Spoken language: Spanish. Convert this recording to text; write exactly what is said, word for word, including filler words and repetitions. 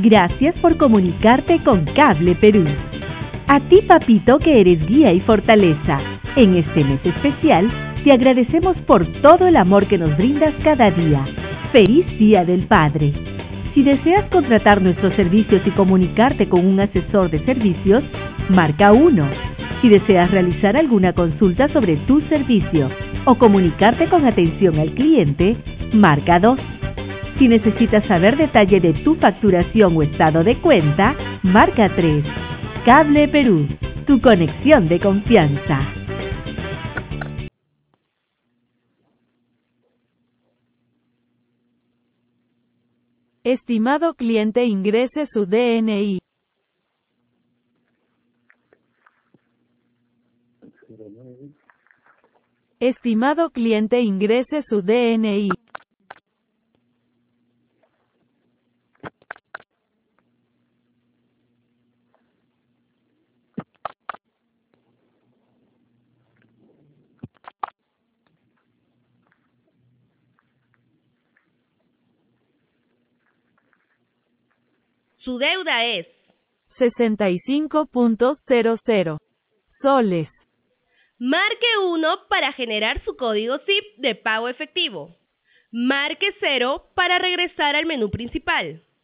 Gracias por comunicarte con Cable Perú. A ti, papito, que eres guía y fortaleza. En este mes especial, te agradecemos por todo el amor que nos brindas cada día. ¡Feliz Día del Padre! Si deseas contratar nuestros servicios y comunicarte con un asesor de servicios, marca uno. Si deseas realizar alguna consulta sobre tu servicio o comunicarte con atención al cliente, marca dos. Si necesitas saber detalle de tu facturación o estado de cuenta, marca tres. Cable Perú, tu conexión de confianza. Estimado cliente, ingrese su D N I. Estimado cliente, ingrese su D N I. Su deuda es sesenta y cinco punto cero cero soles. Marque uno para generar su código S I P de pago efectivo. Marque cero para regresar al menú principal.